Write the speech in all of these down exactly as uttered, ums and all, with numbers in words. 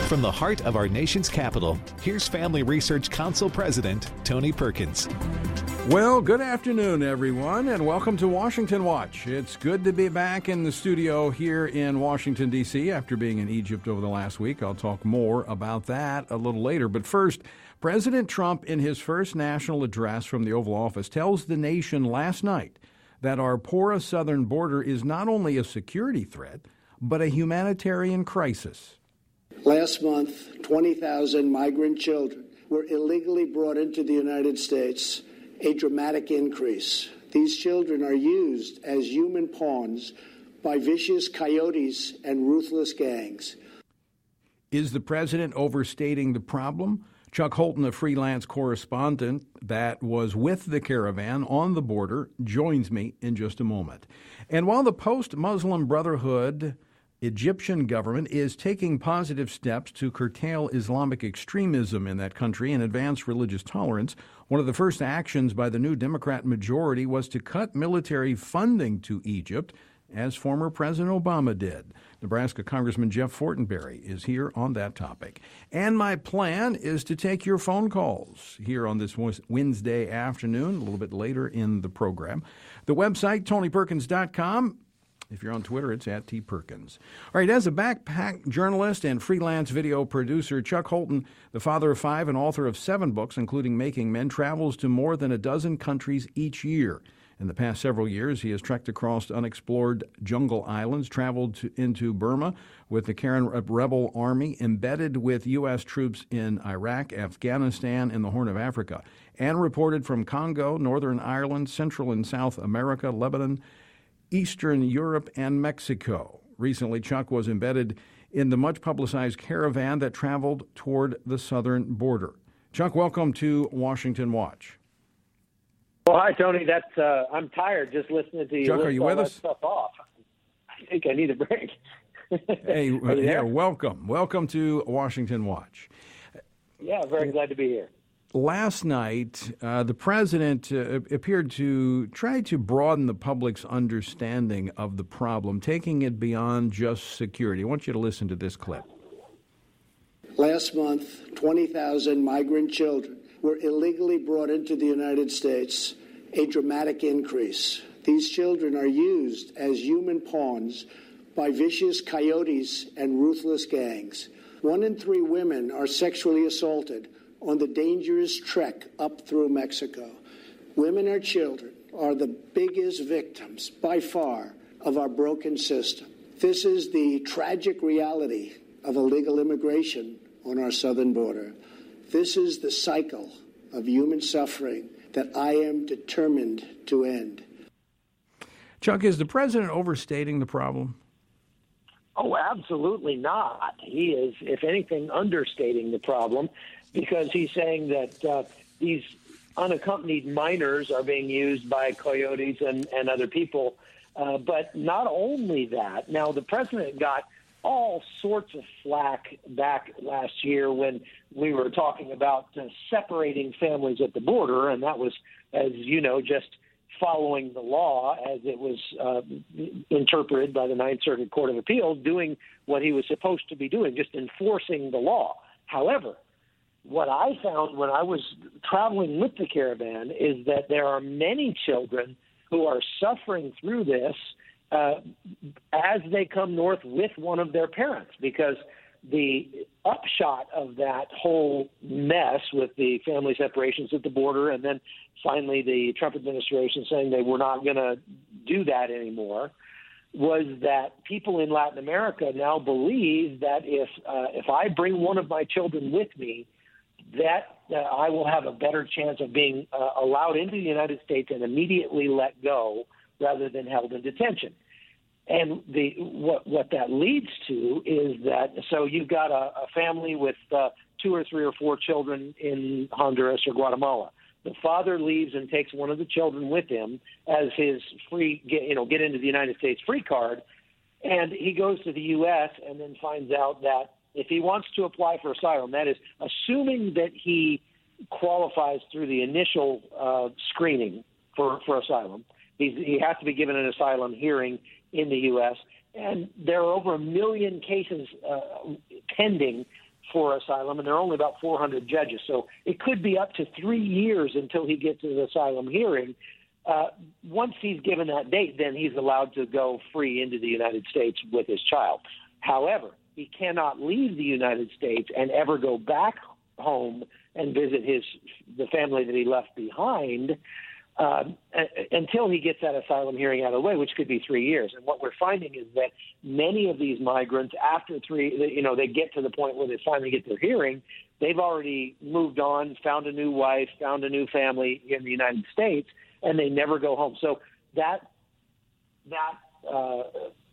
From the heart of our nation's capital, here's Family Research Council President Tony Perkins. Well, good afternoon, everyone, and welcome to Washington Watch. It's good to be back in the studio here in Washington, D C after being in Egypt over the last week. I'll talk more about that a little later. But first, President Trump, in his first national address from the Oval Office, tells the nation last night that our porous southern border is not only a security threat, but a humanitarian crisis. Last month, twenty thousand migrant children were illegally brought into the United States, a dramatic increase. These children are used as human pawns by vicious coyotes and ruthless gangs. Is the president overstating the problem? Chuck Holton, a freelance correspondent that was with the caravan on the border, joins me in just a moment. And while the post-Muslim Brotherhood Egyptian government is taking positive steps to curtail Islamic extremism in that country and advance religious tolerance, one of the first actions by the new Democrat majority was to cut military funding to Egypt, as former President Obama did. Nebraska Congressman Jeff Fortenberry is here on that topic. And my plan is to take your phone calls here on this Wednesday afternoon, a little bit later in the program. The website, tony perkins dot com. If you're on Twitter, it's at T. Perkins. All right, as a backpack journalist and freelance video producer, Chuck Holton, the father of five and author of seven books, including Making Men, travels to more than a dozen countries each year. In the past several years, he has trekked across unexplored jungle islands, traveled to, into Burma with the Karen rebel army, embedded with U S troops in Iraq, Afghanistan, and the Horn of Africa, and reported from Congo, Northern Ireland, Central and South America, Lebanon, Eastern Europe, and Mexico. Recently, Chuck was embedded in the much-publicized caravan that traveled toward the southern border. Chuck, welcome to Washington Watch. Well, hi, Tony. That's uh, I'm tired just listening to you. Chuck, are you with us? Stuff off. I think I need a break. Hey, yeah, welcome. Welcome to Washington Watch. Yeah, very glad to be here. Last night, uh, the president uh, appeared to try to broaden the public's understanding of the problem, taking it beyond just security. I want you to listen to this clip. Last month, twenty thousand migrant children were illegally brought into the United States, a dramatic increase. These children are used as human pawns by vicious coyotes and ruthless gangs. One in three women are sexually assaulted on the dangerous trek up through Mexico. Women and children are the biggest victims, by far, of our broken system. This is the tragic reality of illegal immigration on our southern border. This is the cycle of human suffering that I am determined to end. Chuck, is the president overstating the problem? Oh, absolutely not. He is, if anything, understating the problem, because he's saying that uh, these unaccompanied minors are being used by coyotes and, and other people. Uh, but not only that, now the president got all sorts of flack back last year when we were talking about uh, separating families at the border, and that was, as you know, just following the law as it was uh, interpreted by the Ninth Circuit Court of Appeals, doing what he was supposed to be doing, just enforcing the law. However, what I found when I was traveling with the caravan is that there are many children who are suffering through this uh, as they come north with one of their parents, because the upshot of that whole mess with the family separations at the border, and then finally the Trump administration saying they were not going to do that anymore, was that people in Latin America now believe that if uh, if I bring one of my children with me, that uh, I will have a better chance of being uh, allowed into the United States and immediately let go rather than held in detention. And the what what that leads to is that, so you've got a, a family with uh, two or three or four children in Honduras or Guatemala. The father leaves and takes one of the children with him as his free, get, you know, get into the United States free card, and he goes to the U S and then finds out that if he wants to apply for asylum, that is, assuming that he qualifies through the initial uh, screening for, for asylum, he's, he has to be given an asylum hearing in the U S, and there are over a million cases uh, pending for asylum, and there are only about four hundred judges. So it could be up to three years until he gets an asylum hearing. Uh, once he's given that date, then he's allowed to go free into the United States with his child. However, he cannot leave the United States and ever go back home and visit his the family that he left behind uh, until he gets that asylum hearing out of the way, which could be three years. And what we're finding is that many of these migrants, after three, you know, they get to the point where they finally get their hearing, they've already moved on, found a new wife, found a new family in the United States, and they never go home. So that that uh,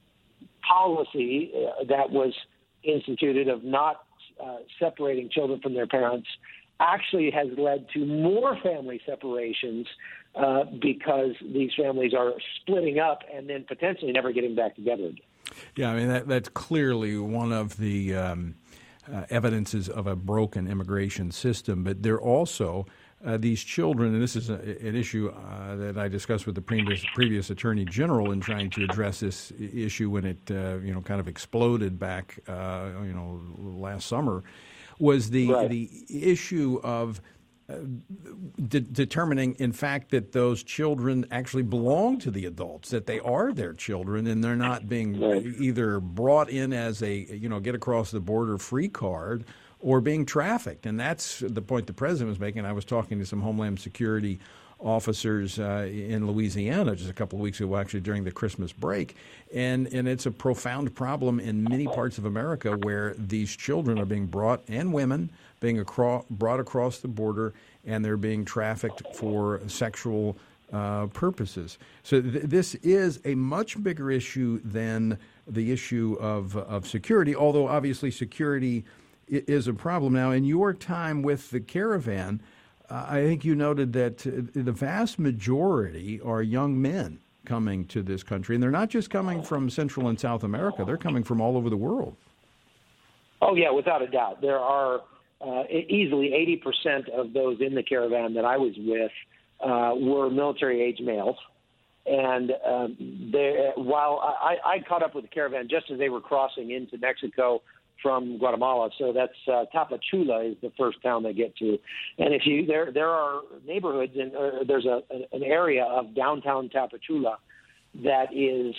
policy uh, that was instituted of not uh, separating children from their parents actually has led to more family separations uh, because these families are splitting up and then potentially never getting back together again. Yeah, I mean, that, that's clearly one of the um, uh, evidences of a broken immigration system, but there also Uh, these children, and this is a, an issue uh, that I discussed with the previous, previous Attorney General in trying to address this issue when it, uh, you know, kind of exploded back, uh, you know, last summer, was the right. the issue of uh, de- determining, in fact, that those children actually belong to the adults, that they are their children, and they're not being right. either brought in as a, you know, get across the border free card, or being trafficked. And that's the point the president was making. I was talking to some Homeland Security officers uh, in Louisiana just a couple of weeks ago, actually during the Christmas break. And, and it's a profound problem in many parts of America where these children are being brought, and women, being across, brought across the border, and they're being trafficked for sexual uh, purposes. So th- this is a much bigger issue than the issue of, of security, although obviously security is a problem. Now, in your time with the caravan, uh, I think you noted that uh, the vast majority are young men coming to this country, and they're not just coming from Central and South America, they're coming from all over the world. Oh, yeah, without a doubt. There are uh, easily eighty percent of those in the caravan that I was with uh, were military-age males. And um, they, while I, I caught up with the caravan just as they were crossing into Mexico from Guatemala, so that's uh, Tapachula is the first town they get to, and if you there there are neighborhoods and uh, there's a an area of downtown Tapachula that is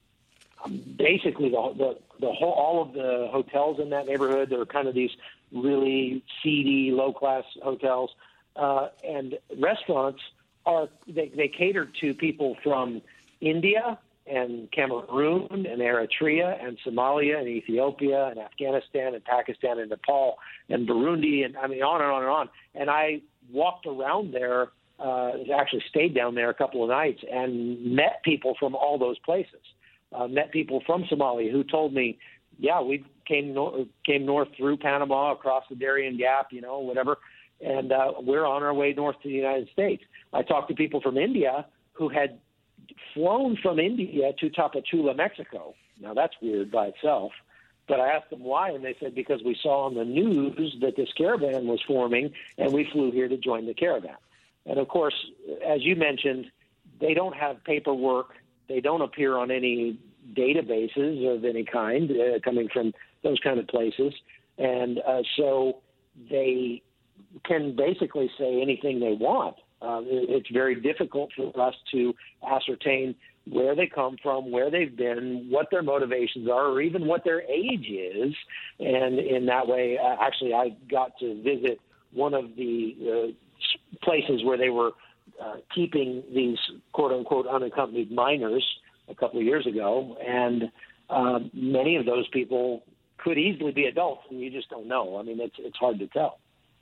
basically the the the whole all of the hotels in that neighborhood. They're kind of these really seedy, low class hotels, uh, and restaurants are they, they cater to people from India and Cameroon and Eritrea and Somalia and Ethiopia and Afghanistan and Pakistan and Nepal and Burundi and I mean on and on and on. And I walked around there, uh, actually stayed down there a couple of nights and met people from all those places. Uh, met people from Somalia who told me, yeah, we came no- came north through Panama, across the Darien Gap, you know, whatever, and uh, we're on our way north to the United States. I talked to people from India who had flown from India to Tapachula, Mexico. Now, that's weird by itself. But I asked them why, and they said because we saw on the news that this caravan was forming, and we flew here to join the caravan. And, of course, as you mentioned, they don't have paperwork. They don't appear on any databases of any kind uh, coming from those kind of places. And uh, so they can basically say anything they want. Uh, it's very difficult for us to ascertain where they come from, where they've been, what their motivations are, or even what their age is. And in that way, uh, actually, I got to visit one of the uh, places where they were uh, keeping these quote-unquote unaccompanied minors a couple of years ago. And uh, many of those people could easily be adults, and you just don't know. I mean, it's it's hard to tell.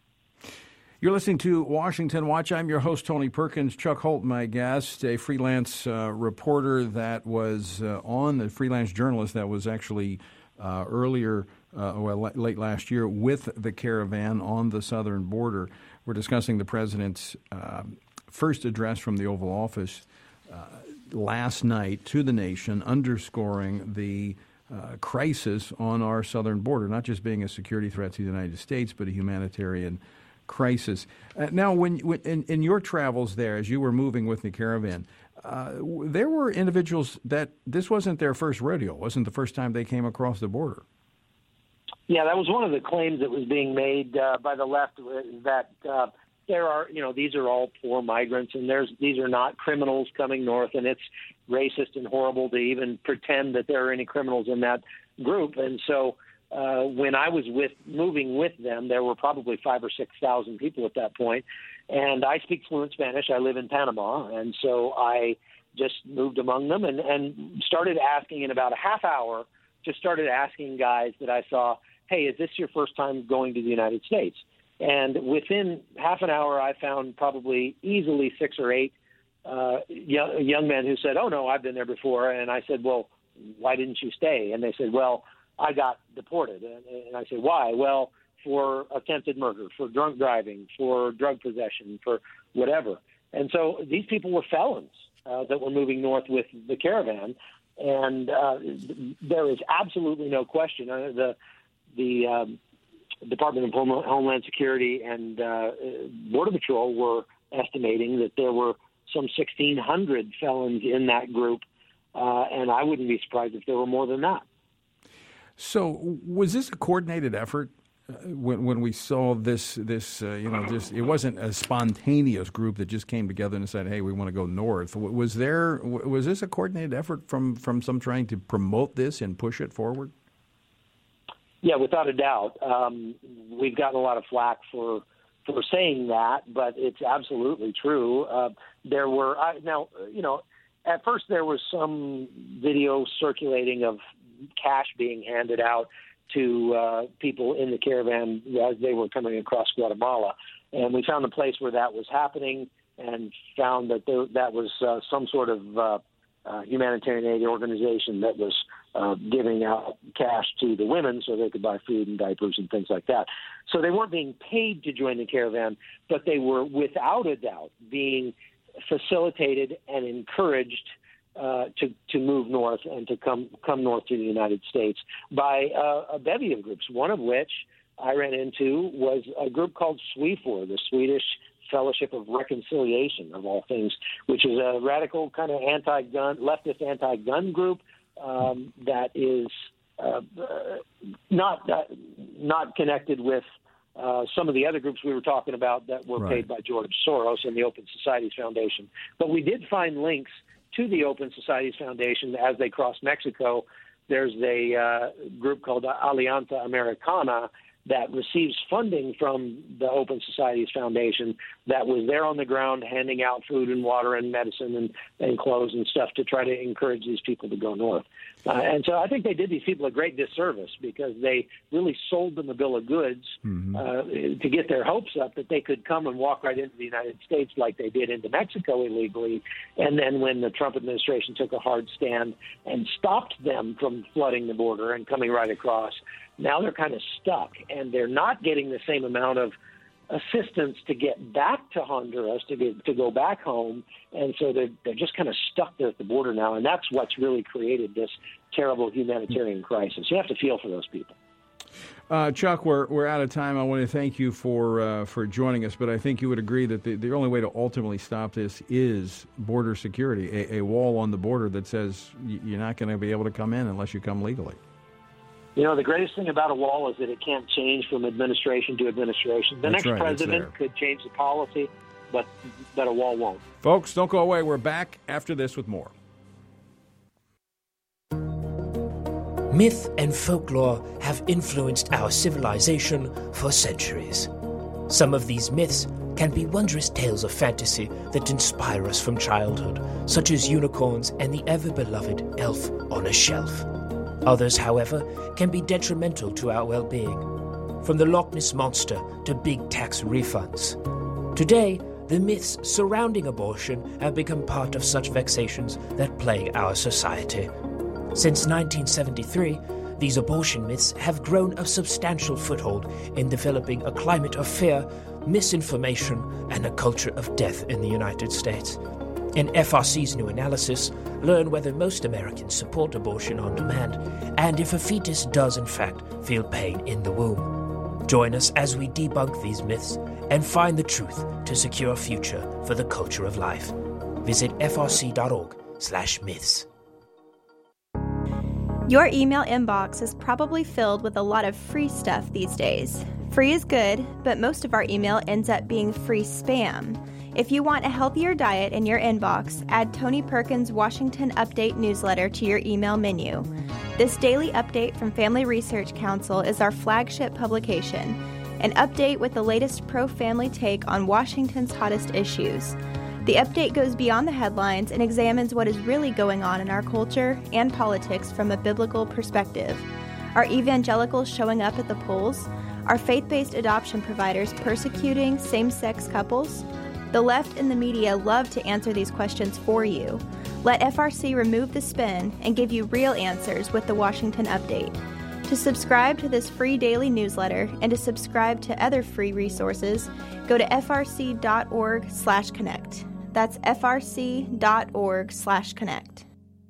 You're listening to Washington Watch. I'm your host, Tony Perkins. Chuck Holt, my guest, a freelance uh, reporter that was uh, on, the freelance journalist that was actually uh, earlier, uh, well, late last year with the caravan on the southern border. We're discussing the president's uh, first address from the Oval Office uh, last night to the nation, underscoring the uh, crisis on our southern border, not just being a security threat to the United States, but a humanitarian crisis. Uh, now, when, when in, in your travels there, as you were moving with the caravan, uh, there were individuals that this wasn't their first rodeo, wasn't the first time they came across the border. Yeah, that was one of the claims that was being made uh, by the left, that uh, there are, you know, these are all poor migrants, and there's these are not criminals coming north, and it's racist and horrible to even pretend that there are any criminals in that group. And so uh, when I was with moving with them, there were probably five or six thousand people at that point, and I speak fluent Spanish. I live in Panama, and so I just moved among them and, and started asking in about a half hour. Just started asking guys that I saw, hey, is this your first time going to the United States? And within half an hour, I found probably easily six or eight uh, young, young men who said, oh, no, I've been there before. And I said, well, why didn't you stay? And they said, well, I got deported. And, and I said, why? Well, for attempted murder, for drunk driving, for drug possession, for whatever. And so these people were felons uh, that were moving north with the caravan. And uh, there is absolutely no question. Uh, the the um, Department of Homeland Security and uh, Border Patrol were estimating that there were some sixteen hundred felons in that group, uh, and I wouldn't be surprised if there were more than that. So was this a coordinated effort? Uh, when when we saw this, this uh, you know, this, it wasn't a spontaneous group that just came together and said, "Hey, we want to go north." Was there was this a coordinated effort from, from some trying to promote this and push it forward? Yeah, without a doubt. Um, we've gotten a lot of flack for for saying that, but it's absolutely true. Uh, there were I, now, you know, at first there was some video circulating of cash being handed out to uh, people in the caravan as they were coming across Guatemala. And we found a place where that was happening and found that there, that was uh, some sort of uh, uh, humanitarian aid organization that was uh, giving out cash to the women so they could buy food and diapers and things like that. So they weren't being paid to join the caravan, but they were without a doubt being facilitated and encouraged Uh, to to move north and to come come north to the United States by uh, a bevy of groups, one of which I ran into was a group called SWEFOR, the Swedish Fellowship of Reconciliation, of all things, which is a radical kind of anti-gun, leftist anti-gun group um, that is uh, uh, not uh, not connected with uh, some of the other groups we were talking about that were right. paid by George Soros and the Open Societies Foundation. But we did find links to the Open Societies Foundation as they cross Mexico. There's a uh, group called Alianza Americana that receives funding from the Open Societies Foundation that was there on the ground handing out food and water and medicine and, and clothes and stuff to try to encourage these people to go north. Uh, and so I think they did these people a great disservice because they really sold them a bill of goods mm-hmm. uh, to get their hopes up that they could come and walk right into the United States like they did into Mexico illegally. And then when the Trump administration took a hard stand and stopped them from flooding the border and coming right across, now they're kind of stuck, and they're not getting the same amount of assistance to get back to Honduras, to get, to go back home, and so they're, they're just kind of stuck there at the border now, and that's what's really created this terrible humanitarian crisis. You have to feel for those people. Uh, Chuck, we're we're out of time. I want to thank you for uh, for joining us, but I think you would agree that the, the only way to ultimately stop this is border security, a, a wall on the border that says you're not going to be able to come in unless you come legally. You know, the greatest thing about a wall is that it can't change from administration to administration. The That's next right, president could change the policy, but but a wall won't. Folks, don't go away. We're back after this with more. Myth and folklore have influenced our civilization for centuries. Some of these myths can be wondrous tales of fantasy that inspire us from childhood, such as unicorns and the ever-beloved elf on a shelf. Others, however, can be detrimental to our well-being, from the Loch Ness Monster to big tax refunds. Today, the myths surrounding abortion have become part of such vexations that plague our society. Since nineteen seventy-three, these abortion myths have grown a substantial foothold in developing a climate of fear, misinformation, and a culture of death in the United States. In F R C's new analysis, learn whether most Americans support abortion on demand and if a fetus does in fact feel pain in the womb. Join us as we debunk these myths and find the truth to secure a future for the culture of life. Visit frc.org slash myths. Your email inbox is probably filled with a lot of free stuff these days. Free is good, but most of our email ends up being free spam. If you want a healthier diet in your inbox, add Tony Perkins' Washington Update newsletter to your email menu. This daily update from Family Research Council is our flagship publication, an update with the latest pro-family take on Washington's hottest issues. The update goes beyond the headlines and examines what is really going on in our culture and politics from a biblical perspective. Are evangelicals showing up at the polls? Are faith-based adoption providers persecuting same-sex couples? The left and the media love to answer these questions for you. Let F R C remove the spin and give you real answers with the Washington Update. To subscribe to this free daily newsletter and to subscribe to other free resources, go to frc.org slash connect. That's frc.org slash connect.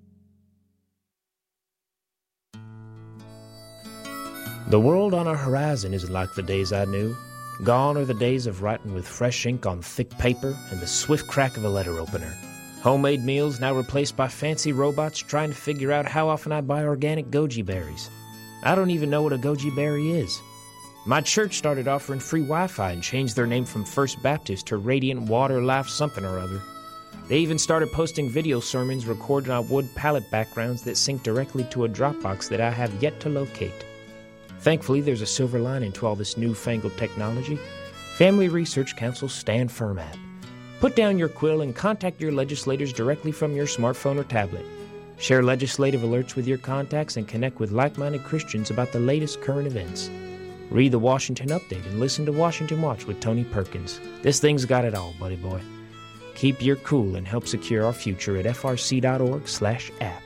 The world on our horizon isn't like the days I knew. Gone are the days of writing with fresh ink on thick paper and the swift crack of a letter opener. Homemade meals now replaced by fancy robots trying to figure out how often I buy organic goji berries. I don't even know what a goji berry is. My church started offering free Wi-Fi and changed their name from First Baptist to Radiant Water Life something or other. They even started posting video sermons recorded on wood pallet backgrounds that sync directly to a Dropbox that I have yet to locate. Thankfully, there's a silver lining to all this newfangled technology. Family Research Council's Stand Firm app. Put down your quill and contact your legislators directly from your smartphone or tablet. Share legislative alerts with your contacts and connect with like-minded Christians about the latest current events. Read the Washington Update and listen to Washington Watch with Tony Perkins. This thing's got it all, buddy boy. Keep your cool and help secure our future at frc.org slash app.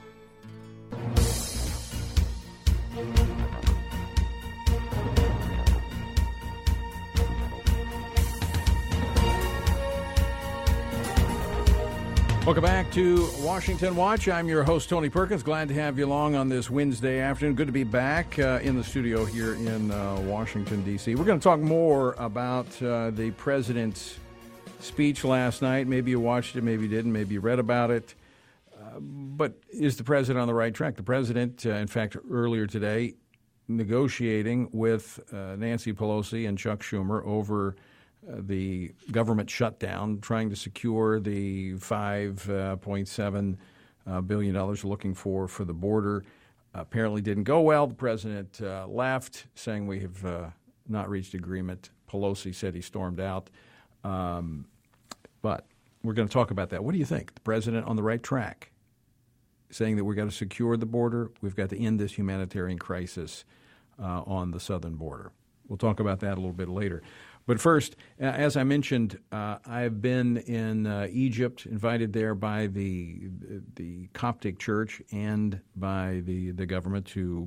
Welcome back to Washington Watch. I'm your host, Tony Perkins. Glad to have you along on this Wednesday afternoon. Good to be back uh, in the studio here in uh, Washington, D C. We're going to talk more about uh, the president's speech last night. Maybe you watched it, maybe you didn't, maybe you read about it. Uh, but is the president on the right track? The president, uh, in fact, earlier today, negotiating with uh, Nancy Pelosi and Chuck Schumer over Uh, the government shutdown, trying to secure the five point seven uh, billion dollars looking for for the border. Uh, apparently didn't go well. The president uh, left, saying we have uh, not reached agreement. Pelosi said he stormed out. Um, but we're going to talk about that. What do you think? The president on the right track, saying that we've got to secure the border. We've got to end this humanitarian crisis uh, on the southern border. We'll talk about that a little bit later. But first, as I mentioned, uh, I've been in uh, Egypt, invited there by the the Coptic Church and by the, the government to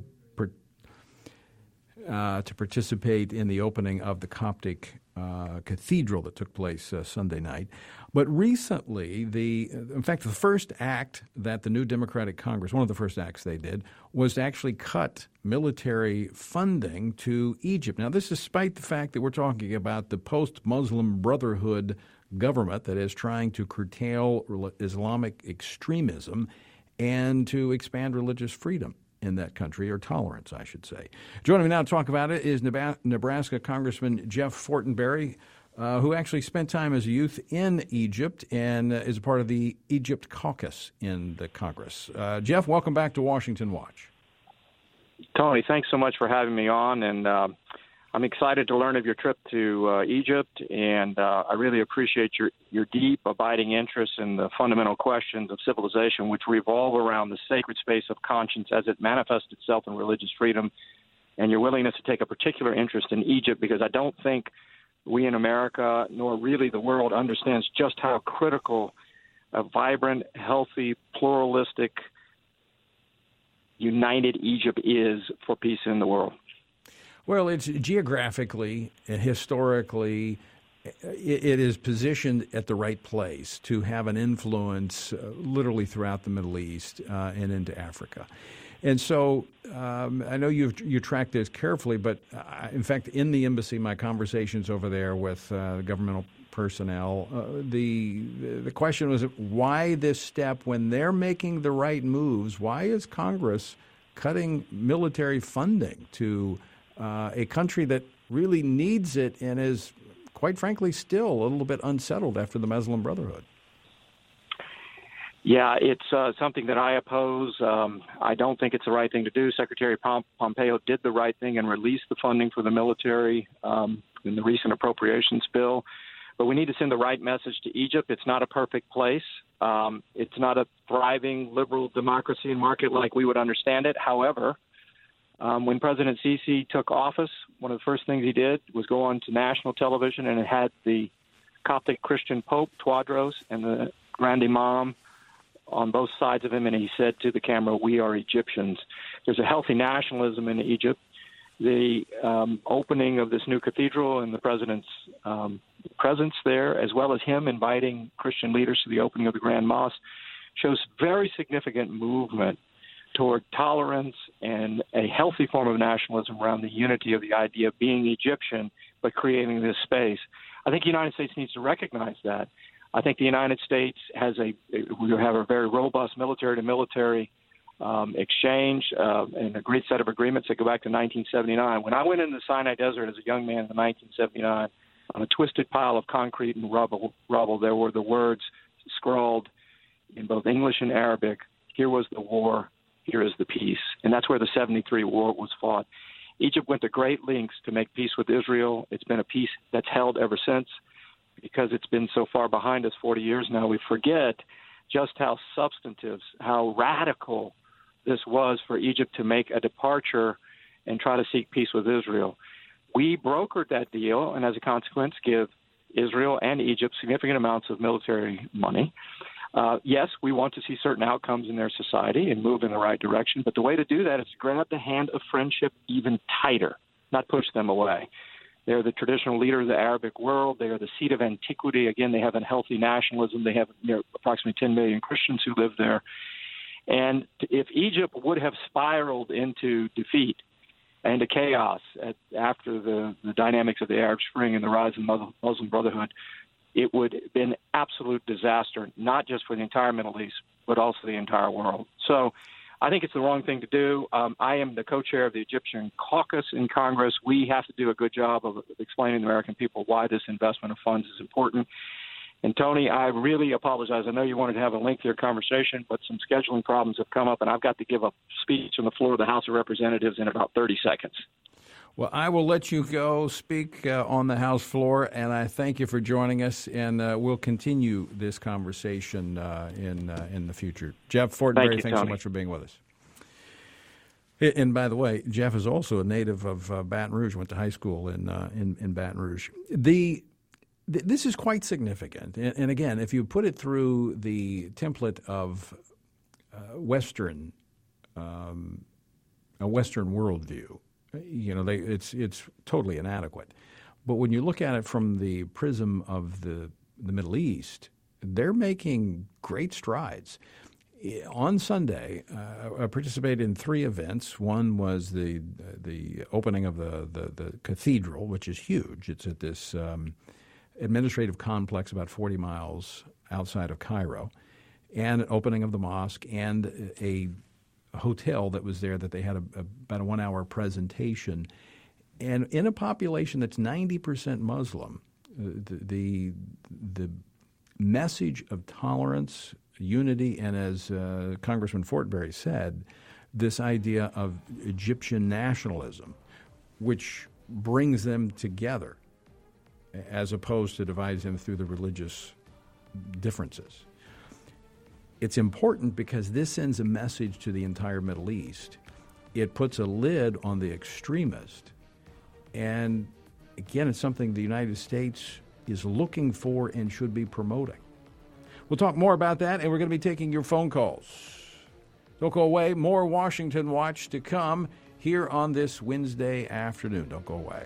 uh, to participate in the opening of the Coptic uh, cathedral that took place uh, Sunday night. But recently, the in fact, the first act that the new Democratic Congress, one of the first acts they did, was to actually cut military funding to Egypt. Now, this is despite the fact that we're talking about the post-Muslim Brotherhood government that is trying to curtail Islamic extremism and to expand religious freedom in that country, or tolerance, I should say. Joining me now to talk about it is Nebraska Congressman Jeff Fortenberry, uh, who actually spent time as a youth in Egypt and uh, is a part of the Egypt caucus in the Congress. Uh, Jeff, welcome back to Washington Watch. Tony, thanks so much for having me on, and uh, I'm excited to learn of your trip to uh, Egypt, and uh, I really appreciate your, your deep, abiding interest in the fundamental questions of civilization, which revolve around the sacred space of conscience as it manifests itself in religious freedom, and your willingness to take a particular interest in Egypt, because I don't think we in America, nor really the world, understands just how critical a vibrant, healthy, pluralistic, united Egypt is for peace in the world. Well, it's geographically and historically, it is positioned at the right place to have an influence uh, literally throughout the Middle East uh, and into Africa. And so um, I know you've you tracked this carefully, but uh, in fact, in the embassy, my conversations over there with uh, governmental personnel, uh, the the question was, why this step when they're making the right moves? Why is Congress cutting military funding to uh, a country that really needs it and is, quite frankly, still a little bit unsettled after the Muslim Brotherhood. Yeah, it's uh, something that I oppose. Um, I don't think it's the right thing to do. Secretary Pom- Pompeo did the right thing and released the funding for the military um, in the recent appropriations bill. But we need to send the right message to Egypt. It's not a perfect place. Um, it's not a thriving liberal democracy and market like we would understand it. However, um, when President Sisi took office, one of the first things he did was go on to national television, and it had the Coptic Christian Pope, Tewodros, and the Grand Imam on both sides of him, and he said to the camera, "We are Egyptians." There's a healthy nationalism in Egypt. The um, opening of this new cathedral and the president's um, presence there, as well as him inviting Christian leaders to the opening of the Grand Mosque, shows very significant movement toward tolerance and a healthy form of nationalism around the unity of the idea of being Egyptian, but creating this space. I think the United States needs to recognize that. I think the United States has a we have a very robust military-to-military um, exchange uh, and a great set of agreements that go back to nineteen seventy-nine. When I went into the Sinai Desert as a young man in nineteen seventy-nine, on a twisted pile of concrete and rubble, rubble, there were the words scrawled in both English and Arabic, "Here was the war, here is the peace." And that's where the seventy-three war was fought. Egypt went to great lengths to make peace with Israel. It's been a peace that's held ever since. Because it's been so far behind us, forty years now, we forget just how substantive, how radical this was for Egypt to make a departure and try to seek peace with Israel. We brokered that deal and, as a consequence, give Israel and Egypt significant amounts of military money. Uh, yes, we want to see certain outcomes in their society and move in the right direction, but the way to do that is to grab the hand of friendship even tighter, not push them away. They're the traditional leader of the Arabic world. They are the seat of antiquity. Again, they have a healthy nationalism. They have you know, approximately ten million Christians who live there. And if Egypt would have spiraled into defeat and to chaos at, after the, the dynamics of the Arab Spring and the rise of the Muslim Brotherhood, it would have been absolute disaster, not just for the entire Middle East, but also the entire world. So I think it's the wrong thing to do. Um, I am the co-chair of the Egyptian caucus in Congress. We have to do a good job of explaining to the American people why this investment of funds is important. And, Tony, I really apologize. I know you wanted to have a lengthier conversation, but some scheduling problems have come up, and I've got to give a speech on the floor of the House of Representatives in about thirty seconds. Well, I will let you go speak uh, on the House floor, and I thank you for joining us, and uh, we'll continue this conversation uh, in uh, in the future. Jeff Fortenberry, thank you, thanks Tony. so much for being with us. And by the way, Jeff is also a native of uh, Baton Rouge, went to high school in uh, in, in Baton Rouge. The th- This is quite significant, and, and again, if you put it through the template of uh, Western, um, a Western worldview, you know, they, it's it's totally inadequate. But when you look at it from the prism of the the Middle East, they're making great strides. On Sunday, uh, I participated in three events. One was the the opening of the, the, the cathedral, which is huge. It's at this um, administrative complex about forty miles outside of Cairo, and an opening of the mosque and a hotel that was there that they had a, a, about a one-hour presentation. And in a population that's ninety percent Muslim, uh, the, the the message of tolerance, unity, and as uh, Congressman Fortenberry said, this idea of Egyptian nationalism, which brings them together as opposed to divides them through the religious differences. It's important because this sends a message to the entire Middle East. It puts a lid on the extremist. And again, it's something the United States is looking for and should be promoting. We'll talk more about that, and we're going to be taking your phone calls. Don't go away. More Washington Watch to come here on this Wednesday afternoon. Don't go away.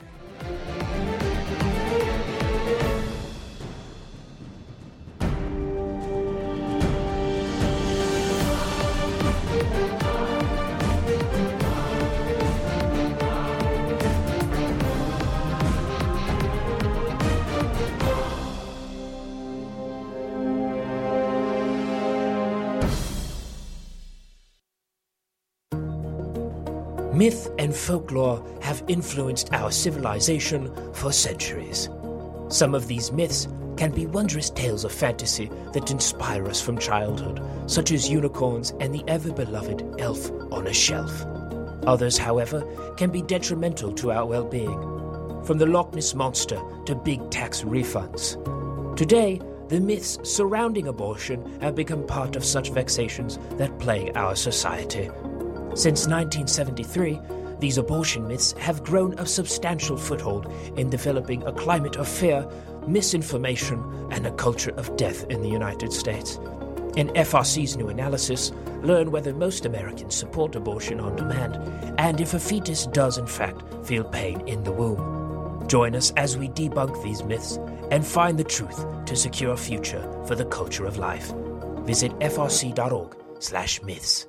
Myth and folklore have influenced our civilization for centuries. Some of these myths can be wondrous tales of fantasy that inspire us from childhood, such as unicorns and the ever-beloved elf on a shelf. Others, however, can be detrimental to our well-being, from the Loch Ness Monster to big tax refunds. Today, the myths surrounding abortion have become part of such vexations that plague our society. Since nineteen seventy-three, these abortion myths have grown a substantial foothold in developing a climate of fear, misinformation, and a culture of death in the United States. In F R C's new analysis, learn whether most Americans support abortion on demand and if a fetus does in fact feel pain in the womb. Join us as we debunk these myths and find the truth to secure a future for the culture of life. Visit frc.org slash myths.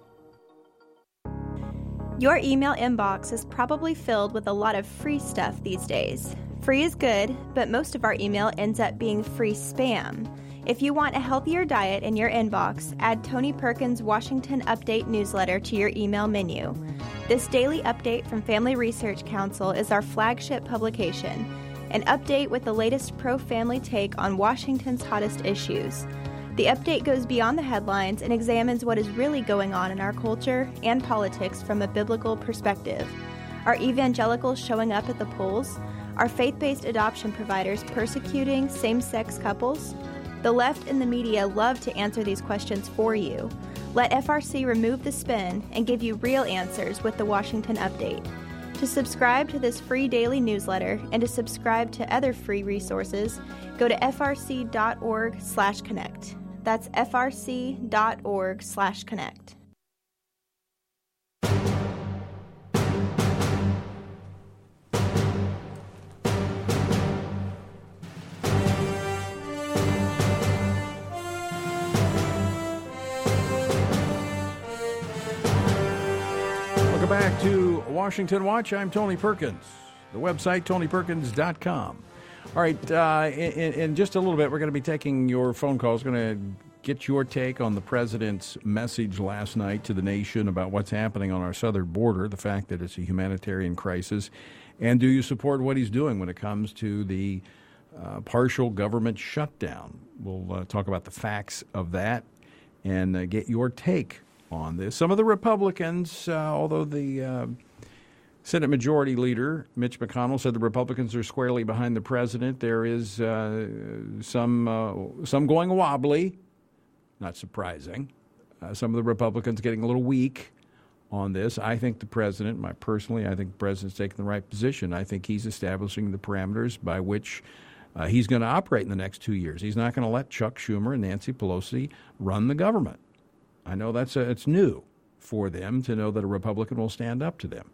Your email inbox is probably filled with a lot of free stuff these days. Free is good, but most of our email ends up being free spam. If you want a healthier diet in your inbox, add Tony Perkins' Washington Update newsletter to your email menu. This daily update from Family Research Council is our flagship publication, an update with the latest pro-family take on Washington's hottest issues. The update goes beyond the headlines and examines what is really going on in our culture and politics from a biblical perspective. Are evangelicals showing up at the polls? Are faith-based adoption providers persecuting same-sex couples? The left and the media love to answer these questions for you. Let F R C remove the spin and give you real answers with the Washington Update. To subscribe to this free daily newsletter and to subscribe to other free resources, go to frc.org slash connect. That's frc.org slash connect. Back to Washington Watch. I'm Tony Perkins. The website, tony perkins dot com. All right, uh, in, in just a little bit, we're going to be taking your phone calls. We're going to get your take on the president's message last night to the nation about what's happening on our southern border, the fact that it's a humanitarian crisis, and do you support what he's doing when it comes to the uh, partial government shutdown? We'll uh, talk about the facts of that and uh, get your take on this. Some of the Republicans, uh, although the uh, Senate Majority Leader, Mitch McConnell, said the Republicans are squarely behind the president, there is uh, some uh, some going wobbly, not surprising. Uh, some of the Republicans getting a little weak on this. I think the president, my personally, I think the president's taking the right position. I think he's establishing the parameters by which uh, he's going to operate in the next two years. He's not going to let Chuck Schumer and Nancy Pelosi run the government. I know that's a, it's new for them to know that a Republican will stand up to them.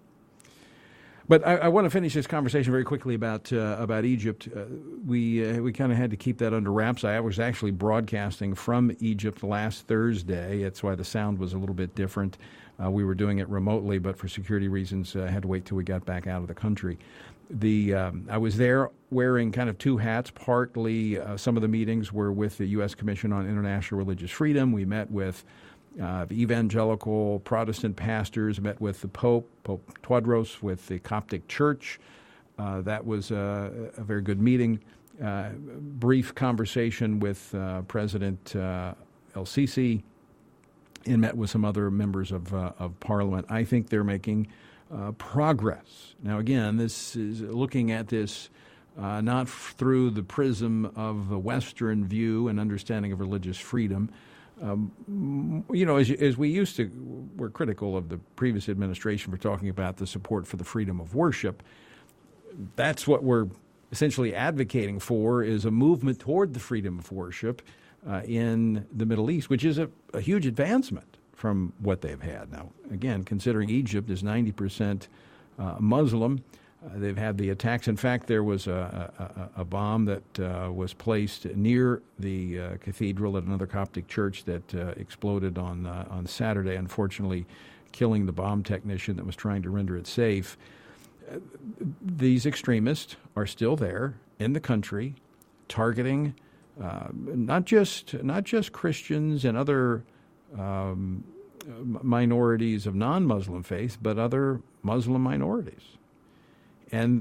But I, I want to finish this conversation very quickly about uh, about Egypt. Uh, we uh, we kind of had to keep that under wraps. I was actually broadcasting from Egypt last Thursday. That's why the sound was a little bit different. Uh, we were doing it remotely, but for security reasons, I uh, had to wait till we got back out of the country. The um, I was there wearing kind of two hats. Partly, uh, some of the meetings were with the U S Commission on International Religious Freedom. We met with Uh, the evangelical Protestant pastors, met with the Pope, Pope Tewodros, with the Coptic Church. Uh, that was uh, a very good meeting. Uh, brief conversation with uh, President uh, El-Sisi, and met with some other members of uh, of Parliament. I think they're making uh, progress. Now, again, this is looking at this uh, not f- through the prism of the Western view and understanding of religious freedom. Um, you know, as, as we used to, we're critical of the previous administration for talking about the support for the freedom of worship. That's what we're essentially advocating for, is a movement toward the freedom of worship uh, in the Middle East, which is a, a huge advancement from what they've had. Now, again, considering Egypt is ninety percent uh, Muslim, Uh, they've had the attacks. In fact, there was a, a, a bomb that uh, was placed near the uh, cathedral at another Coptic church that uh, exploded on uh, on Saturday, unfortunately killing the bomb technician that was trying to render it safe. Uh, these extremists are still there in the country, targeting uh, not just not just Christians and other um, minorities of non-Muslim faith, but other Muslim minorities. And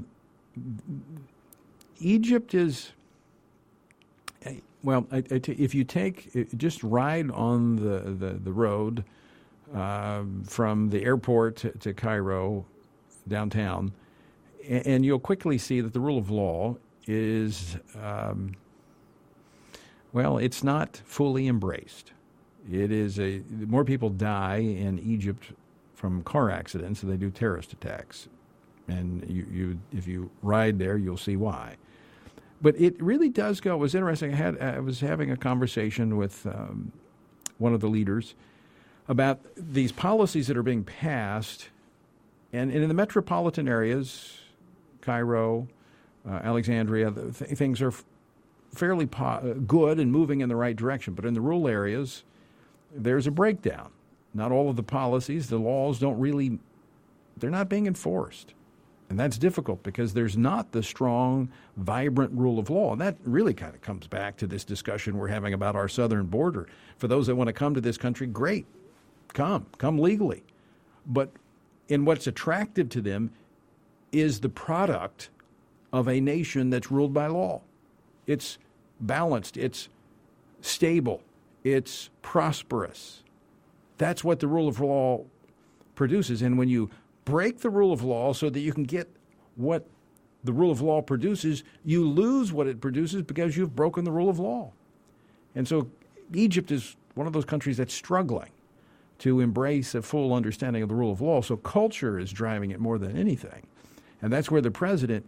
Egypt is, well, I, I t- if you take, just ride on the, the, the road uh, from the airport to, to Cairo, downtown, and, and you'll quickly see that the rule of law is, um, well, it's not fully embraced. It is a, more people die in Egypt from car accidents than they do terrorist attacks. And you, you, if you ride there, you'll see why. But it really does go. It was interesting. I had I was having a conversation with um, one of the leaders about these policies that are being passed, and, and in the metropolitan areas, Cairo, uh, Alexandria, the th- things are f- fairly po- good and moving in the right direction. But in the rural areas, there's a breakdown. Not all of the policies, the laws don't really, they're not being enforced. And that's difficult because there's not the strong, vibrant rule of law. And that really kind of comes back to this discussion we're having about our southern border. For those that want to come to this country, great. Come. Come legally. But in what's attractive to them is the product of a nation that's ruled by law. It's balanced. It's stable. It's prosperous. That's what the rule of law produces. And when you break the rule of law so that you can get what the rule of law produces, you lose what it produces because you've broken the rule of law. And so Egypt is one of those countries that's struggling to embrace a full understanding of the rule of law. So culture is driving it more than anything. And that's where the president,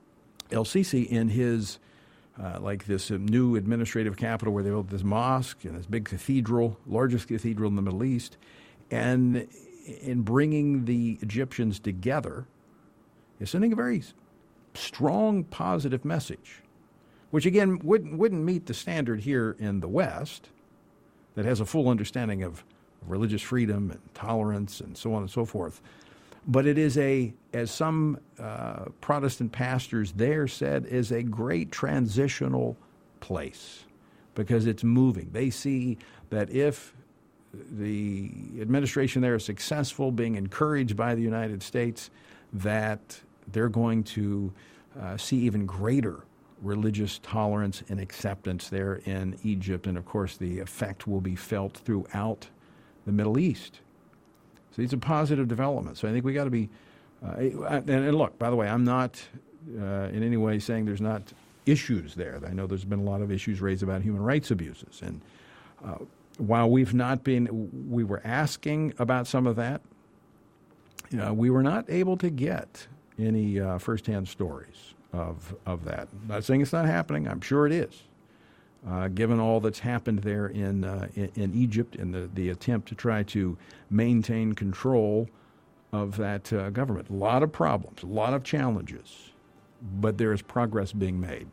El-Sisi, in his Uh, like this uh, new administrative capital where they built this mosque and this big cathedral, largest cathedral in the Middle East, and in bringing the Egyptians together, is sending a very strong, positive message, which again wouldn't wouldn't meet the standard here in the West that has a full understanding of religious freedom and tolerance and so on and so forth. But it is a, as some uh, Protestant pastors there said, is a great transitional place because it's moving. They see that if the administration there is successful, being encouraged by the United States, that they're going to uh, see even greater religious tolerance and acceptance there in Egypt. And, of course, the effect will be felt throughout the Middle East. So these are positive developments. So I think we got to be, uh, and, and look, by the way, I'm not uh, in any way saying there's not issues there. I know there's been a lot of issues raised about human rights abuses. And uh, while we've not been, we were asking about some of that, you know, we were not able to get any uh, firsthand stories of, of that. I'm not saying it's not happening. I'm sure it is. Uh, given all that's happened there in, uh, in in Egypt and the, the attempt to try to maintain control of that uh, government. A lot of problems, a lot of challenges, but there is progress being made.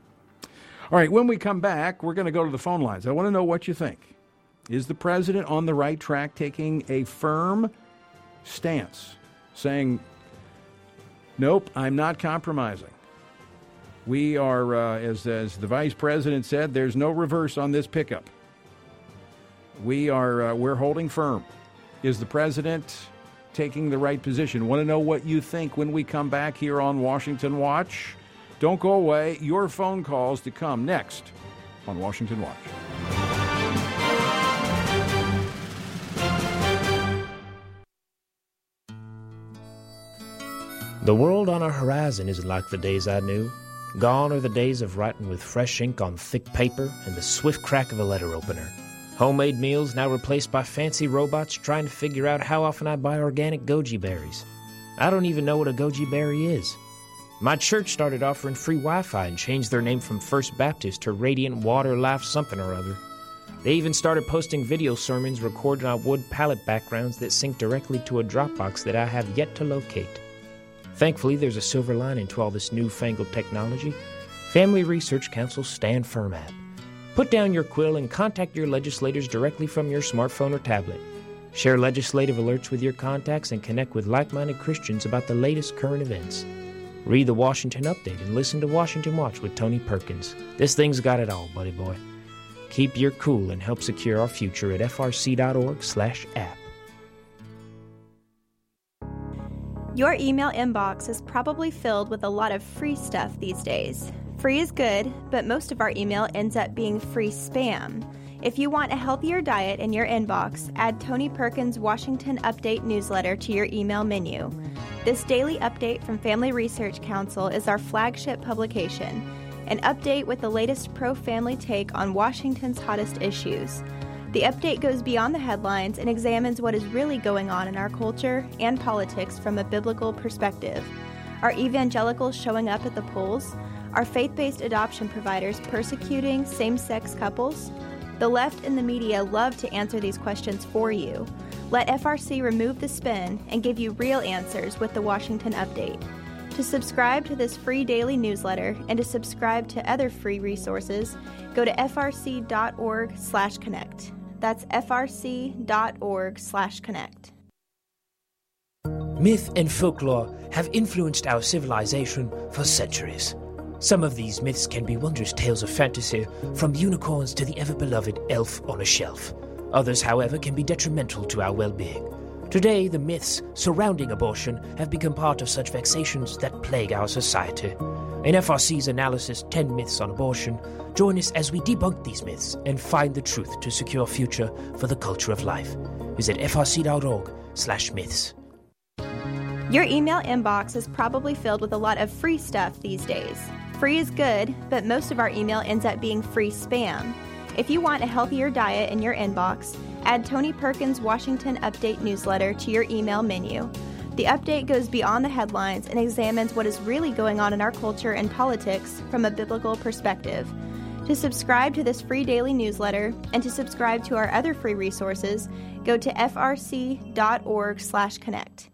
All right, when we come back, we're going to go to the phone lines. I want to know what you think. Is the president on the right track, taking a firm stance, saying, nope, I'm not compromising? We are, uh, as, as the vice president said, there's no reverse on this pickup. We are, uh, we're holding firm. Is the president taking the right position? Want to know what you think when we come back here on Washington Watch? Don't go away. Your phone calls to come next on Washington Watch. The world on our horizon isn't like the days I knew. Gone are the days of writing with fresh ink on thick paper and the swift crack of a letter opener. Homemade meals now replaced by fancy robots trying to figure out how often I buy organic goji berries. I don't even know what a goji berry is. My church started offering free Wi-Fi and changed their name from First Baptist to Radiant Water Life something or other. They even started posting video sermons recorded on wood palette backgrounds that sync directly to a Dropbox that I have yet to locate. Thankfully, there's a silver lining to all this newfangled technology. Family Research Council's Stand Firm app. Put down your quill and contact your legislators directly from your smartphone or tablet. Share legislative alerts with your contacts and connect with like-minded Christians about the latest current events. Read the Washington Update and listen to Washington Watch with Tony Perkins. This thing's got it all, buddy boy. Keep your cool and help secure our future at frc.org slash app. Your email inbox is probably filled with a lot of free stuff these days. Free is good, but most of our email ends up being free spam. If you want a healthier diet in your inbox, add Tony Perkins' Washington Update newsletter to your email menu. This daily update from Family Research Council is our flagship publication, an update with the latest pro-family take on Washington's hottest issues. The update goes beyond the headlines and examines what is really going on in our culture and politics from a biblical perspective. Are evangelicals showing up at the polls? Are faith-based adoption providers persecuting same-sex couples? The left and the media love to answer these questions for you. Let F R C remove the spin and give you real answers with the Washington Update. To subscribe to this free daily newsletter and to subscribe to other free resources, go to frc.org slash connect. That's frc.org slash connect. Myth and folklore have influenced our civilization for centuries. Some of these myths can be wondrous tales of fantasy, from unicorns to the ever-beloved elf on a shelf. Others, however, can be detrimental to our well-being. Today, the myths surrounding abortion have become part of such vexations that plague our society. In F R C's analysis, ten Myths on Abortion, join us as we debunk these myths and find the truth to secure a future for the culture of life. Visit frc.org slash myths. Your email inbox is probably filled with a lot of free stuff these days. Free is good, but most of our email ends up being free spam. If you want a healthier diet in your inbox, add Tony Perkins' Washington Update newsletter to your email menu. The update goes beyond the headlines and examines what is really going on in our culture and politics from a biblical perspective. To subscribe to this free daily newsletter and to subscribe to our other free resources, go to frc.org slash connect.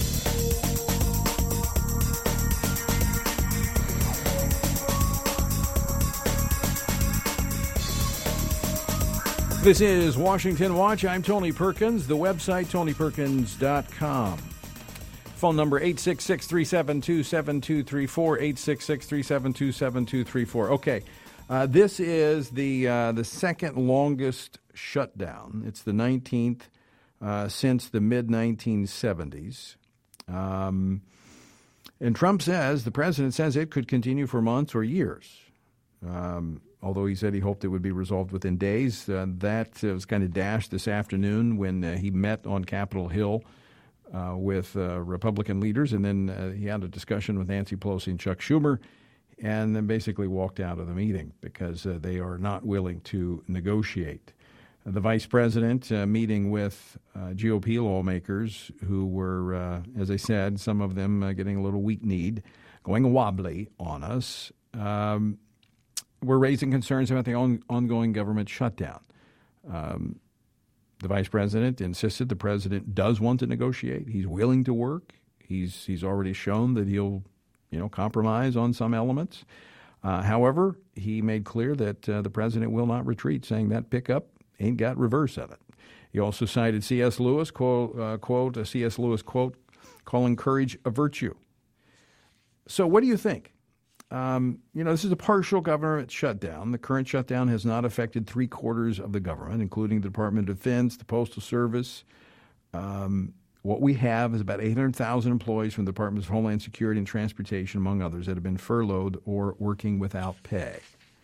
This is Washington Watch. I'm Tony Perkins. The website, tony perkins dot com. Phone number eight six six, three seven two, seven two three four, eight six six, three seven two, seven two three four. Okay, uh, this is the uh, the second longest shutdown. It's the nineteenth uh, since the mid nineteen seventies. Um, and Trump says, the president says it could continue for months or years. Um, although he said he hoped it would be resolved within days. Uh, that uh, was kind of dashed this afternoon when uh, he met on Capitol Hill uh, with uh, Republican leaders, and then uh, he had a discussion with Nancy Pelosi and Chuck Schumer, and then basically walked out of the meeting because uh, they are not willing to negotiate. Uh, the vice president uh, meeting with uh, G O P lawmakers who were, uh, as I said, some of them uh, getting a little weak-kneed, going wobbly on us. Um, We're raising concerns about the on, ongoing government shutdown. Um, the vice president insisted the president does want to negotiate. He's willing to work. He's he's already shown that he'll, you know, compromise on some elements. Uh, however, he made clear that uh, the president will not retreat, saying that pickup ain't got reverse of it. He also cited C S. Lewis, quote, uh, quote a C S. Lewis quote, calling courage a virtue. So what do you think? Um, you know, this is a partial government shutdown. The current shutdown has not affected three quarters of the government, including the Department of Defense, the Postal Service. Um, what we have is about eight hundred thousand employees from the Departments of Homeland Security and Transportation, among others, that have been furloughed or working without pay.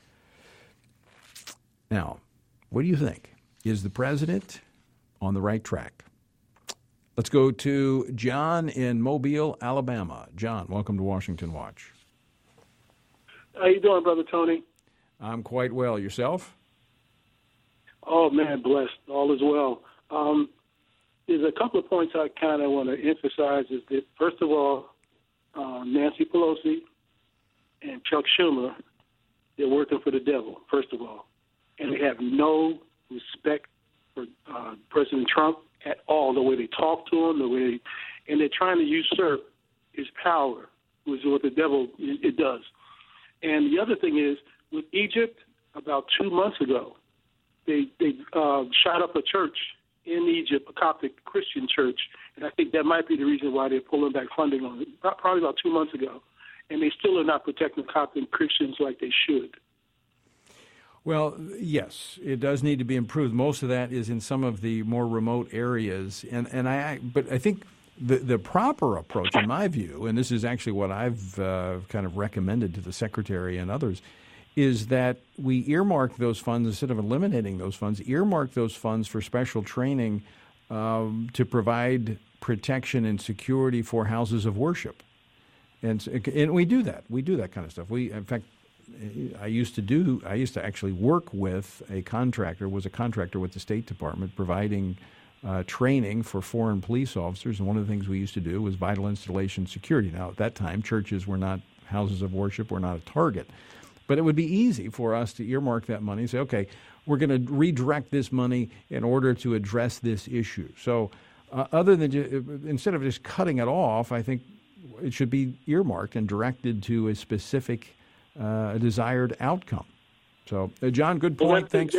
Now, what do you think? Is the president on the right track? Let's go to John in Mobile, Alabama. John, welcome to Washington Watch. How you doing, Brother Tony? I'm quite well. Yourself? Oh, man, blessed. All is well. Um, there's a couple of points I kind of want to emphasize. Is that, first of all, uh, Nancy Pelosi and Chuck Schumer, they're working for the devil, first of all. And they have no respect for uh, President Trump at all, the way they talk to him, the way they, and they're trying to usurp his power, which is what the devil it, it does. And the other thing is, with Egypt, about two months ago, they they uh, shot up a church in Egypt, a Coptic Christian church, and I think that might be the reason why they're pulling back funding on it, probably about two months ago. And they still are not protecting Coptic Christians like they should. Well, yes, it does need to be improved. Most of that is in some of the more remote areas, and and I. But I think The, the proper approach, in my view, and this is actually what I've uh, kind of recommended to the Secretary and others, is that we earmark those funds, instead of eliminating those funds, earmark those funds for special training um, to provide protection and security for houses of worship. And, and we do that. We do that kind of stuff. We, in fact, I used to do, I used to actually work with a contractor, was a contractor with the State Department providing Uh, training for foreign police officers, and one of the things we used to do was vital installation security. Now, at that time, churches were not houses of worship, were not a target. But it would be easy for us to earmark that money and say, okay, we're going to redirect this money in order to address this issue. So uh, other than ju- instead of just cutting it off, I think it should be earmarked and directed to a specific uh, desired outcome. So, uh, John, good point. Thanks.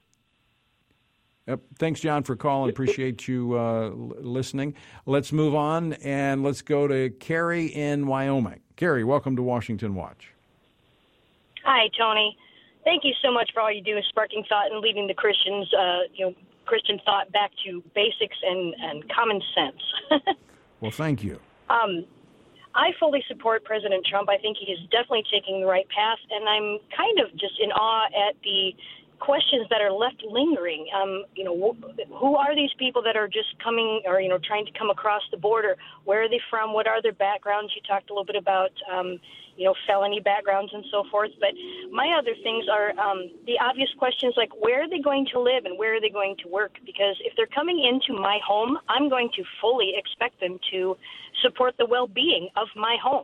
Yep. Thanks, John, for calling. Appreciate you uh, listening. Let's move on, and let's go to Carrie in Wyoming. Carrie, welcome to Washington Watch. Hi, Tony. Thank you so much for all you do in sparking thought and leading the Christians, uh, you know, Christian thought back to basics and, and common sense. Well, thank you. Um, I fully support President Trump. I think he is definitely taking the right path, and I'm kind of just in awe at the questions that are left lingering. Um, you know, wh- who are these people that are just coming or, you know, trying to come across the border? Where are they from? What are their backgrounds? You talked a little bit about, um, you know, felony backgrounds and so forth. But my other things are um, the obvious questions like, where are they going to live and where are they going to work? Because if they're coming into my home, I'm going to fully expect them to support the well-being of my home.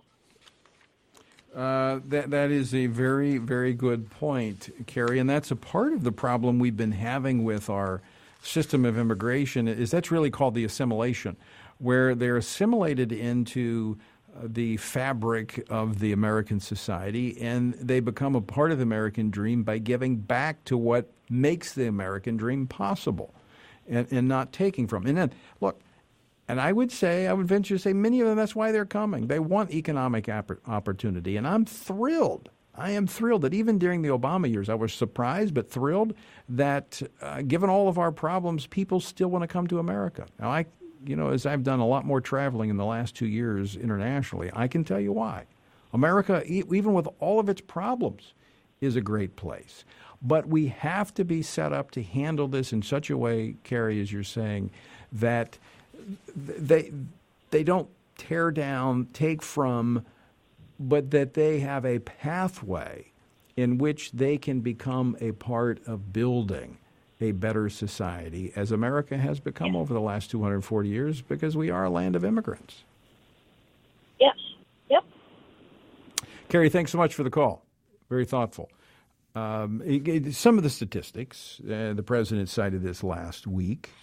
Uh, that that is a very, very good point, Carrie, and that's a part of the problem we've been having with our system of immigration. Is that's really called the assimilation, where they're assimilated into the fabric of the American society, and they become a part of the American dream by giving back to what makes the American dream possible, and, and not taking from. And then, look. And I would say, I would venture to say, many of them, that's why they're coming. They want economic opportunity. And I'm thrilled. I am thrilled that even during the Obama years, I was surprised but thrilled that uh, given all of our problems, people still want to come to America. Now, I, you know, as I've done a lot more traveling in the last two years internationally, I can tell you why. America, e- even with all of its problems, is a great place. But we have to be set up to handle this in such a way, Carrie, as you're saying, that they they don't tear down, take from, but that they have a pathway in which they can become a part of building a better society, as America has become over the last two hundred forty years, because we are a land of immigrants. Yes. Yep. Carrie, thanks so much for the call. Very thoughtful. Um, it, it, some of the statistics, uh, the president cited this last week.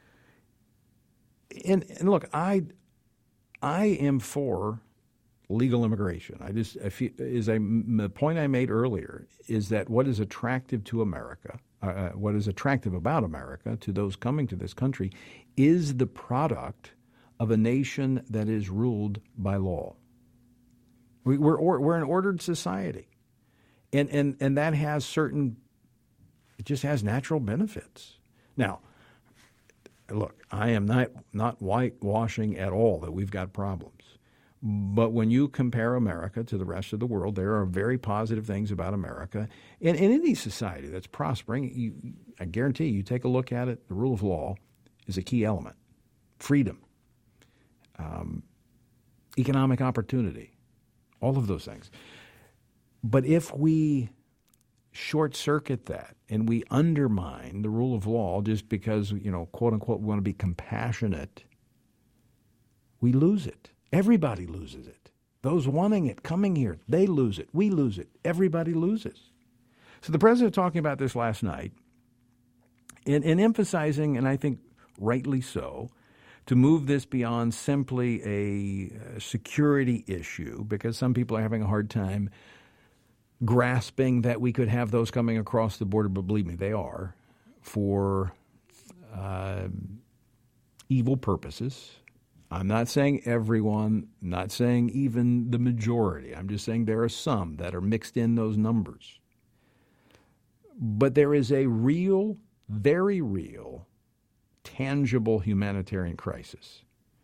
And, and look, I I am for legal immigration. I just I feel, is I, the point I made earlier is that what is attractive to America, uh, what is attractive about America to those coming to this country, is the product of a nation that is ruled by law. We, we're or, we're an ordered society, and and and that has certain. It just has natural benefits. Now. Look, I am not not whitewashing at all that we've got problems. But when you compare America to the rest of the world, there are very positive things about America. And in any society that's prospering, you, I guarantee you, you take a look at it, the rule of law is a key element. Freedom, um, economic opportunity, all of those things. But if we short-circuit that and we undermine the rule of law just because, you know, quote-unquote, we want to be compassionate, we lose it. Everybody loses it. Those wanting it, coming here, they lose it. We lose it. Everybody loses. So the president talking about this last night and, and emphasizing, and I think rightly so, to move this beyond simply a security issue, because some people are having a hard time grasping that we could have those coming across the border, but believe me, they are, for uh, evil purposes. I'm not saying everyone, not saying even the majority. I'm just saying there are some that are mixed in those numbers. But there is a real, very real, tangible humanitarian crisis.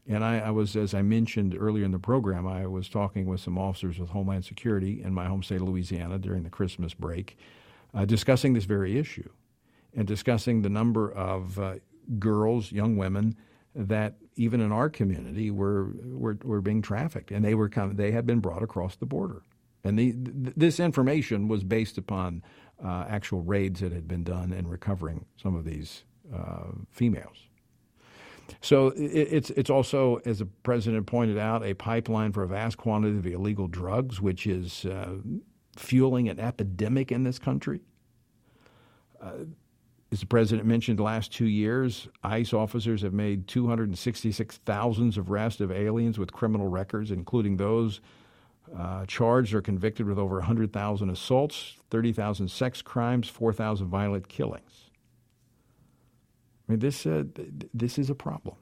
And I, I was, as I mentioned earlier in the program, I was talking with some officers with Homeland Security in my home state of Louisiana during the Christmas break, uh, discussing this very issue and discussing the number of uh, girls, young women, that even in our community were, were were being trafficked, and they were kind of, they had been brought across the border. And the, th- this information was based upon uh, actual raids that had been done in recovering some of these uh, females. So it, it's it's also, as the president pointed out, a pipeline for a vast quantity of illegal drugs, which is uh, fueling an epidemic in this country. Uh, As the president mentioned, the last two years, ICE officers have made two hundred sixty-six thousand arrests of aliens with criminal records, including those uh, charged or convicted with over one hundred thousand assaults, thirty thousand sex crimes, four thousand violent killings. I mean, this uh, this is a problem.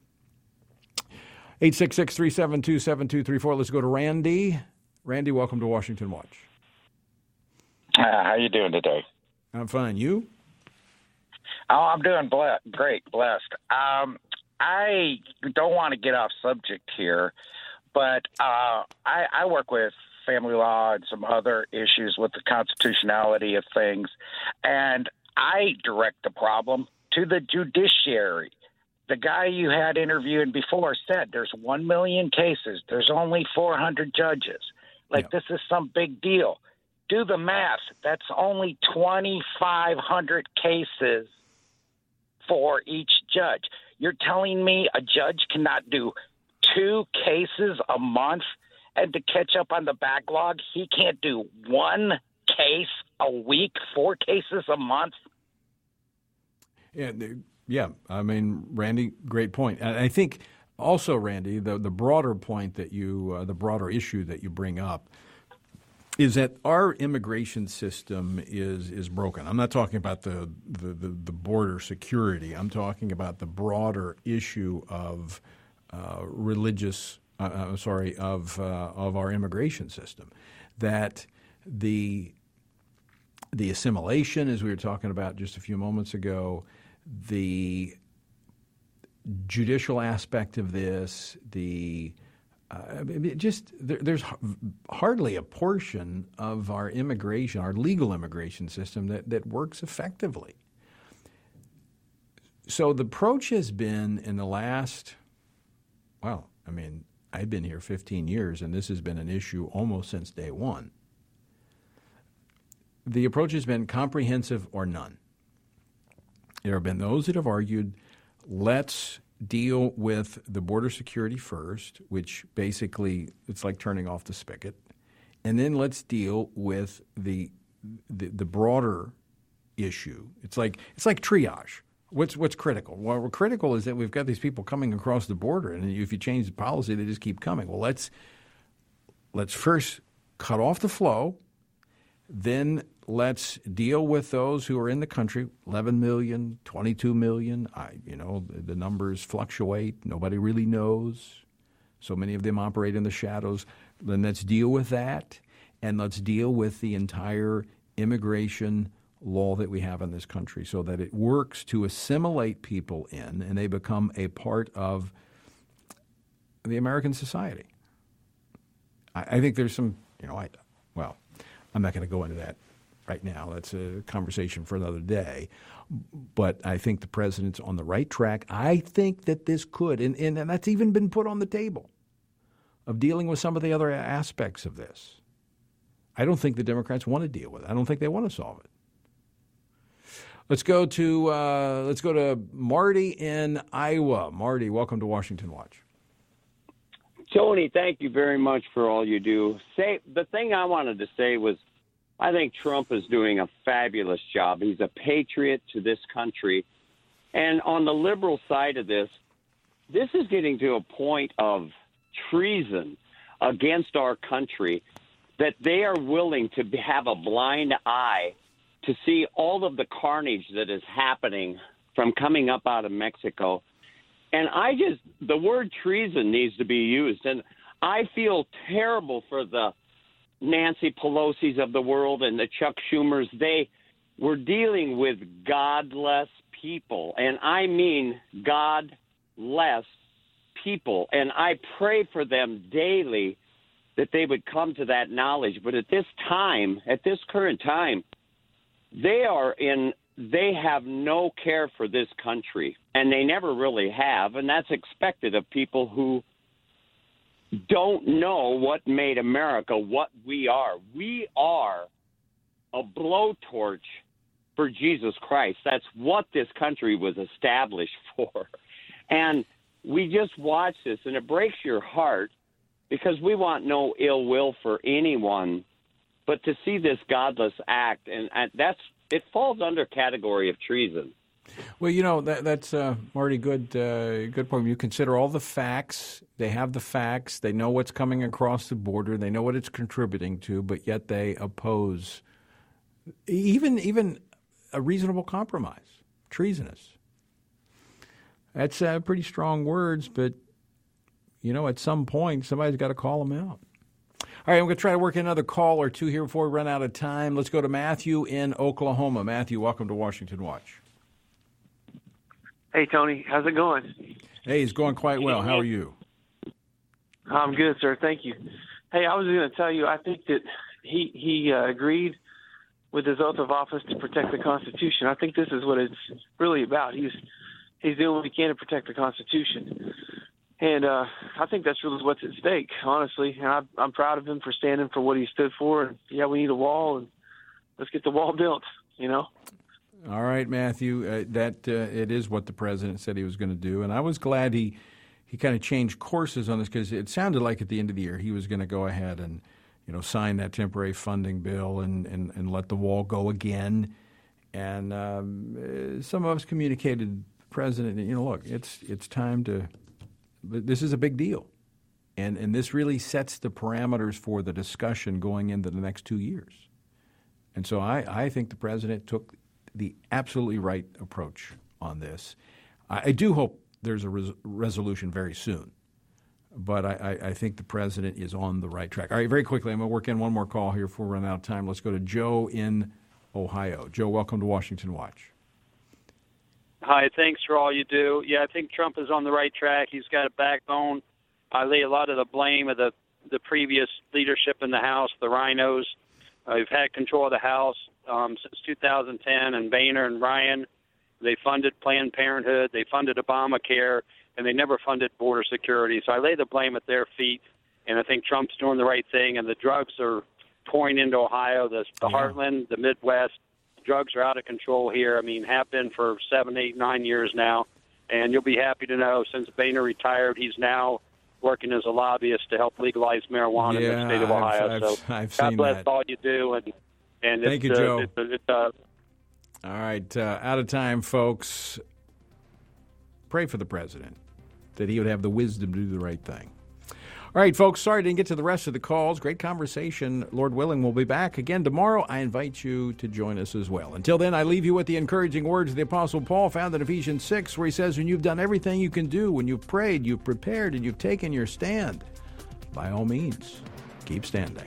eight six six, three seven two, seven two three four. Let's go to Randy. Randy, welcome to Washington Watch. Uh, how you doing today? I'm fine. You? Oh, I'm doing ble- great, blessed. Um, I don't want to get off subject here, but uh, I, I work with family law and some other issues with the constitutionality of things, and I direct the problem to the judiciary. The guy you had interviewing before said there's one million cases. There's only four hundred judges. Like, yeah. This is some big deal. Do the math. That's only twenty-five hundred cases for each judge. You're telling me a judge cannot do two cases a month, and to catch up on the backlog, he can't do one case a week, four cases a month? Yeah, yeah. I mean, Randy, great point. And I think also, Randy, the, the broader point that you, uh, the broader issue that you bring up is that our immigration system is is broken. I'm not talking about the, the, the, the border security. I'm talking about the broader issue of uh, religious, uh, I'm sorry, of uh, of our immigration system. That the the assimilation, as we were talking about just a few moments ago, the judicial aspect of this, the Uh, just there, there's hardly a portion of our immigration, our legal immigration system that, that works effectively. So the approach has been in the last, well, I mean, I've been here fifteen years, and this has been an issue almost since day one. The approach has been comprehensive or none. There have been those that have argued, let's deal with the border security first, which basically it's like turning off the spigot, and then let's deal with the the, the broader issue. It's like it's like triage. What's what's critical? Well, what's critical is that we've got these people coming across the border, and if you change the policy, they just keep coming. Well, let's let's first cut off the flow, then let's deal with those who are in the country, eleven million, twenty-two million. I, you know, the, the numbers fluctuate. Nobody really knows. So many of them operate in the shadows. Then let's deal with that, and let's deal with the entire immigration law that we have in this country so that it works to assimilate people in, and they become a part of the American society. I, I think there's some, you know, I, well, I'm not going to go into that right now. That's a conversation for another day. But I think the president's on the right track. I think that this could, and, and, and that's even been put on the table, of dealing with some of the other aspects of this. I don't think the Democrats want to deal with it. I don't think they want to solve it. Let's go to uh, let's go to Marty in Iowa. Marty, welcome to Washington Watch. Tony, thank you very much for all you do. Say the thing I wanted to say was, I think Trump is doing a fabulous job. He's a patriot to this country. And on the liberal side of this, this is getting to a point of treason against our country that they are willing to have a blind eye to see all of the carnage that is happening from coming up out of Mexico. And I just, the word treason needs to be used. And I feel terrible for the Nancy Pelosi's of the world and the Chuck Schumers. They were dealing with godless people. And I mean godless people, and I pray for them daily that they would come to that knowledge. But at this time, at this current time, they are in, they have no care for this country, and they never really have, and that's expected of people who don't know what made America what we are. We are a blowtorch for Jesus Christ. That's what this country was established for. And we just watch this, and it breaks your heart because we want no ill will for anyone. But to see this godless act, and, and that's it falls under category of treason. Well, you know, that, that's uh, Marty, good, uh, good point. You consider all the facts. They have the facts. They know what's coming across the border. They know what it's contributing to, but yet they oppose even even a reasonable compromise, treasonous. That's uh, pretty strong words, but, you know, at some point, somebody's got to call them out. All right, I'm going to try to work another call or two here before we run out of time. Let's go to Matthew in Oklahoma. Matthew, welcome to Washington Watch. Hey, Tony. How's it going? Hey, it's going quite well. How are you? I'm good, sir. Thank you. Hey, I was going to tell you, I think that he, he uh, agreed with his oath of office to protect the Constitution. I think this is what it's really about. He's he's doing what he can to protect the Constitution. And uh, I think that's really what's at stake, honestly. And I, I'm proud of him for standing for what he stood for. And, yeah, we need a wall, and let's get the wall built, you know? All right, Matthew, uh, that uh, it is what the president said he was going to do, and I was glad he he kind of changed courses on this because it sounded like at the end of the year he was going to go ahead and you know sign that temporary funding bill and, and, and let the wall go again. And um, some of us communicated to the president, you know, look, it's it's time to. This is a big deal, and and this really sets the parameters for the discussion going into the next two years. And so I, I think the president took the absolutely right approach on this. I, I do hope there's a res- resolution very soon, but I, I, I think the president is on the right track. All right, very quickly, I'm going to work in one more call here before we run out of time. Let's go to Joe in Ohio. Joe, welcome to Washington Watch. Hi, thanks for all you do. Yeah, I think Trump is on the right track. He's got a backbone. I lay a lot of the blame of the, the previous leadership in the House, the rhinos. Uh, who've had control of the House um, since two thousand ten, and Boehner and Ryan. They funded Planned Parenthood, they funded Obamacare, and they never funded border security. So I lay the blame at their feet, and I think Trump's doing the right thing, and the drugs are pouring into Ohio, the, the yeah. Heartland, the Midwest. Drugs are out of control here. I mean, have been for seven, eight, nine years now. And you'll be happy to know since Boehner retired, he's now working as a lobbyist to help legalize marijuana yeah, in the state of Ohio. I've, so I've, I've God seen bless that. all you do. And, and Thank it's, you, uh, Joe. It's, it's, uh, all right, uh, out of time, folks. Pray for the president, that he would have the wisdom to do the right thing. All right, folks, sorry I didn't get to the rest of the calls. Great conversation. Lord willing, we'll be back again tomorrow. I invite you to join us as well. Until then, I leave you with the encouraging words of the Apostle Paul found in Ephesians six, where he says, when you've done everything you can do, when you've prayed, you've prepared, and you've taken your stand, by all means, keep standing.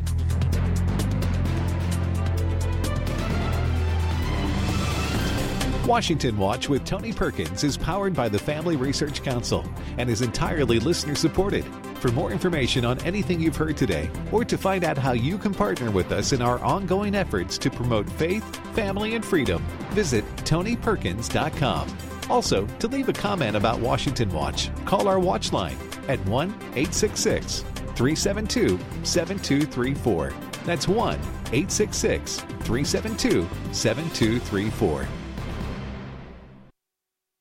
Washington Watch with Tony Perkins is powered by the Family Research Council and is entirely listener-supported. For more information on anything you've heard today, or to find out how you can partner with us in our ongoing efforts to promote faith, family, and freedom, visit tony perkins dot com. Also, to leave a comment about Washington Watch, call our watch line at one eight six six, three seven two, seven two three four. That's one eight six six, three seven two, seven two three four.